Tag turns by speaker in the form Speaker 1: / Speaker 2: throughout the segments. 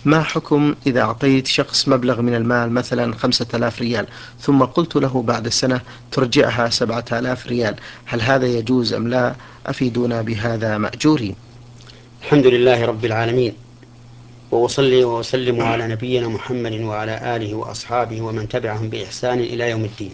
Speaker 1: ما حكم إذا أعطيت شخص مبلغ من المال مثلا 5000 ريال، ثم قلت له بعد سنة ترجعها 7000 ريال، هل هذا يجوز أم لا؟ أفيدونا بهذا مأجورين.
Speaker 2: الحمد لله رب العالمين، وأصلي وأسلم على نبينا محمد وعلى آله وأصحابه ومن تبعهم بإحسان إلى يوم الدين.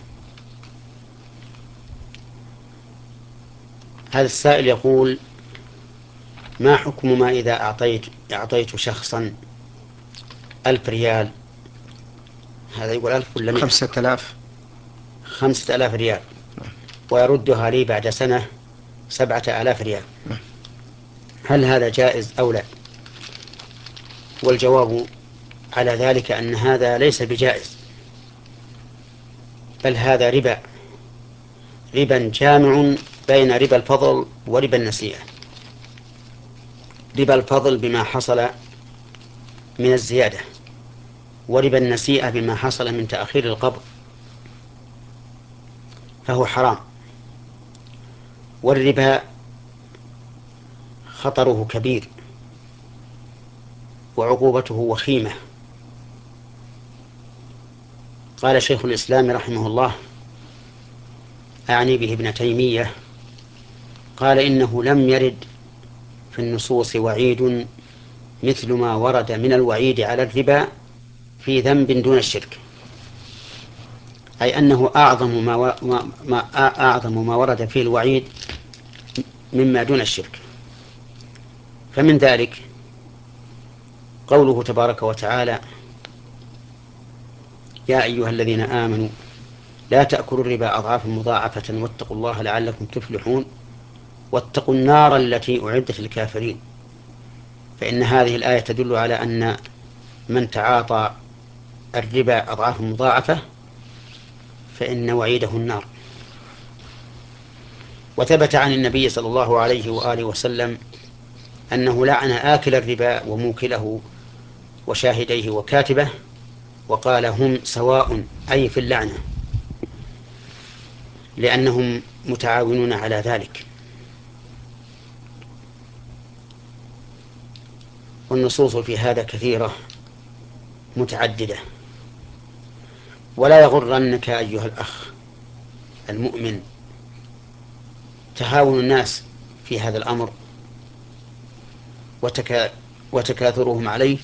Speaker 2: هذا السائل يقول: ما حكم ما إذا أعطيت شخصا 1000 ريال، هذا يقول 1000 ولا 100؟
Speaker 1: 5000.
Speaker 2: 5000 ريال، ويردها لي بعد سنة 7000 ريال، هل هذا جائز أو لا؟ والجواب على ذلك أن هذا ليس بجائز، بل هذا ربا جامع بين ربا الفضل وربا النسيئة. ربا الفضل بما حصل من الزيادة، وربا النسيئة بما حصل من تأخير القبض، فهو حرام. والربا خطره كبير وعقوبته وخيمة. قال شيخ الإسلام رحمه الله، أعني به ابن تيمية، قال: إنه لم يرد في النصوص وعيد مثل ما ورد من الوعيد على الربا في ذنب دون الشرك، أي أنه أعظم ما ورد فيه الوعيد مما دون الشرك. فمن ذلك قوله تبارك وتعالى: يا أيها الذين آمنوا لا تأكلوا الربا أضعافا مضاعفة واتقوا الله لعلكم تفلحون واتقوا النار التي أعدت للكافرين. فإن هذه الآية تدل على أن من تعاطى الربا أضعافا مضاعفة فإن وعيده النار. وثبت عن النبي صلى الله عليه وآله وسلم أنه لعن آكل الربا وموكله وشاهديه وكاتبه، وقال: هم سواء، أي في اللعنة، لأنهم متعاونون على ذلك. والنصوص في هذا كثيرة متعددة. ولا يغرنك أيها الأخ المؤمن تهاون الناس في هذا الأمر وتكاثرهم عليه،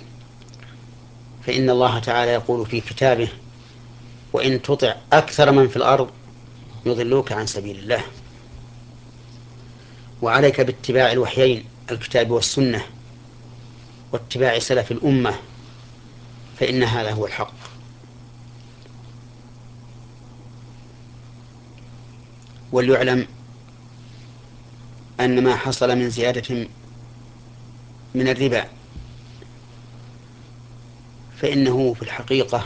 Speaker 2: فإن الله تعالى يقول في كتابه: وإن تطع أكثر من في الأرض يضلوك عن سبيل الله. وعليك باتباع الوحيين، الكتاب والسنة، واتباع سلف الأمة، فإن هذا هو الحق. وليعلم أن ما حصل من زيادة من الربا فإنه في الحقيقة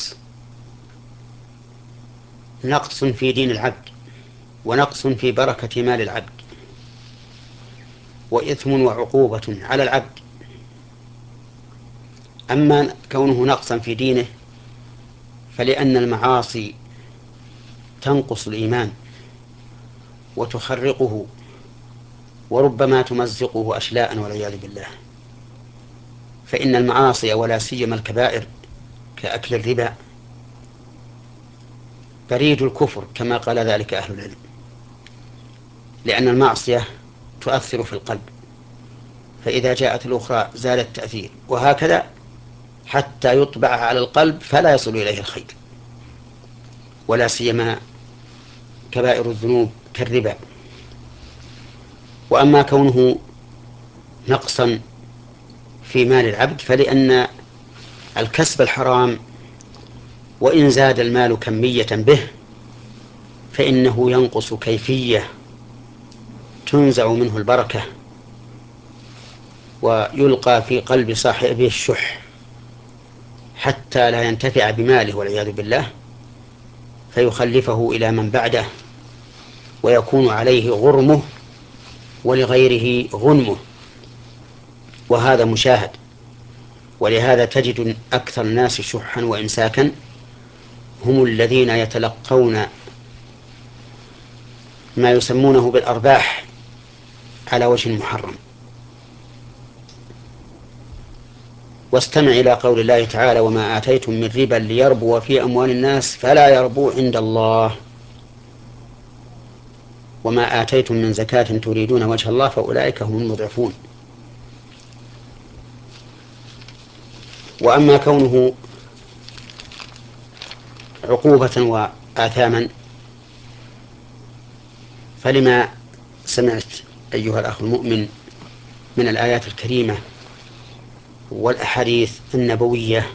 Speaker 2: نقص في دين العبد، ونقص في بركة مال العبد، وإثم وعقوبة على العبد. أما كونه نقصا في دينه فلأن المعاصي تنقص الإيمان وتخرقه، وربما تمزقه أشلاء والعياذ بالله. فإن المعاصي ولا سيما الكبائر كأكل الربا بريد الكفر، كما قال ذلك أهل العلم، لأن المعصية تؤثر في القلب، فإذا جاءت الأخرى زال التأثير، وهكذا حتى يطبع على القلب فلا يصل إليه الخير، ولا سيما كبائر الذنوب كالربا. وأما كونه نقصا في مال العبد فلأن الكسب الحرام وإن زاد المال كمية به فإنه ينقص كيفية، تنزع منه البركة ويلقى في قلب صاحبه الشح حتى لا ينتفع بماله والعياذ بالله، فيخلفه إلى من بعده ويكون عليه غرمه ولغيره غنمه، وهذا مشاهد. ولهذا تجد أكثر الناس شحا وإمساكا هم الذين يتلقون ما يسمونه بالأرباح على وجه محرم. واستمع إلى قول الله تعالى: وما آتيتم من ربا ليربو في أموال الناس فلا يربو عند الله وما آتيتم من زكاة تريدون وجه الله فأولئك هم المضعفون. وأما كونه عقوبة وآثاما فلما سمعت أيها الأخ المؤمن من الآيات الكريمة والأحاديث النبوية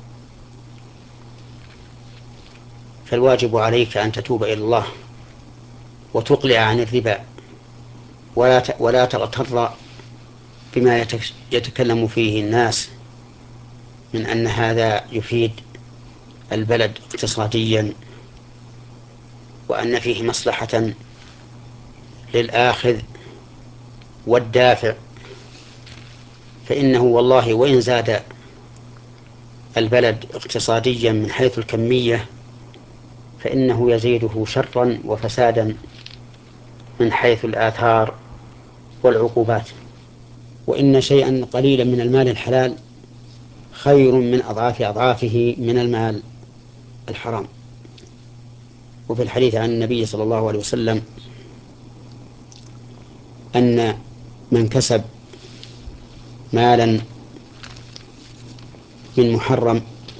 Speaker 2: فالواجب عليك أن تتوب إلى الله وتقلع عن الربا ولا تغتر بما يتكلم فيه الناس من أن هذا يفيد البلد اقتصاديا وأن فيه مصلحة للآخذ والدافع، فإنه والله وإن زاد البلد اقتصاديا من حيث الكمية فإنه يزيده شرا وفسادا من حيث الآثار والعقوبات. وإن شيئا قليلا من المال الحلال خير من أضعاف أضعافه من المال الحرام. وفي الحديث عن النبي صلى الله عليه وسلم أن من كسب مالا من محرم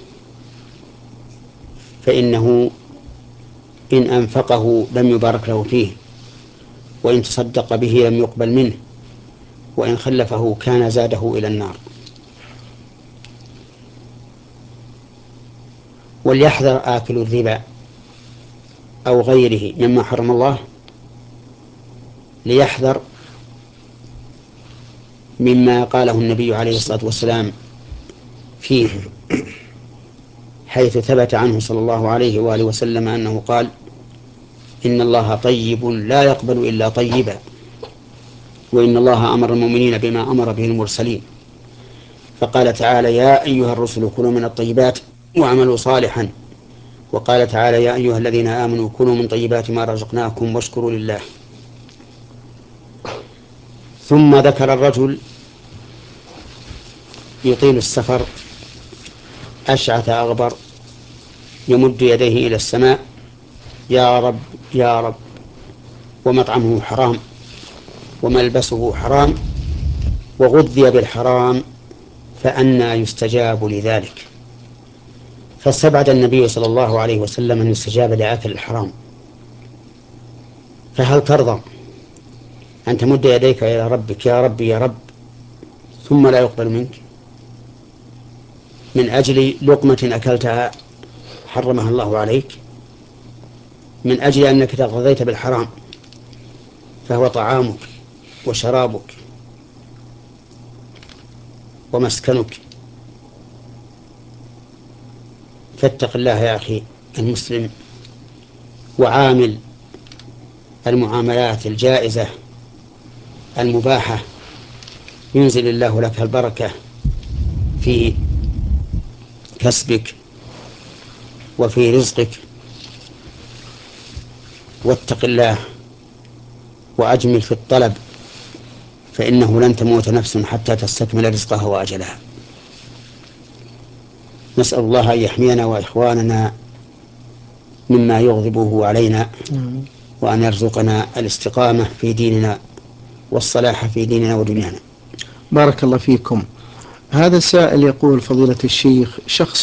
Speaker 2: فإنه إن أنفقه لم يبارك له فيه، وإن تصدق به لم يقبل منه، وإن خلفه كان زاده إلى النار. وليحذر آكل الربا أو غيره مما حرم الله، ليحذر مما قاله النبي عليه الصلاة والسلام فيه، حيث ثبت عنه صلى الله عليه وآله وسلم أنه قال: إن الله طيب لا يقبل إلا طيبا، وإن الله أمر المؤمنين بما أمر به المرسلين، فقال تعالى: يا أيها الرسل كلوا من الطيبات واعملوا صالحا، وقال تعالى: يا أيها الذين آمنوا كلوا من طيبات ما رزقناكم واشكروا لله. ثم ذكر الرجل يطيل السفر أشعث أغبر يمد يديه إلى السماء: يا رب يا رب، ومطعمه حرام وملبسه حرام وغذي بالحرام، فأنى يستجاب لذلك؟ فاستبعد النبي صلى الله عليه وسلم أن يستجاب لآكل الحرام. فهل ترضى أن تمد يديك إلى ربك: يا رب يا رب، ثم لا يقبل منك من أجل لقمة أكلتها حرمها الله عليك، من أجل أنك تغذيت بالحرام فهو طعامك وشرابك ومسكنك؟ فاتق الله يا أخي المسلم، وعامل المعاملات الجائزة المباحة، ينزل الله لك البركة في كسبك وفي رزقك. واتق الله وأجمل في الطلب، فإنه لن تموت نفس حتى تستكمل رزقها وأجلها. نسأل الله أن يحمينا وإخواننا مما يغضبه علينا، وأن يرزقنا الاستقامة في ديننا والصلاح في ديننا ودنيانا.
Speaker 1: بارك الله فيكم. هذا السائل يقول: فضيلة الشيخ، شخص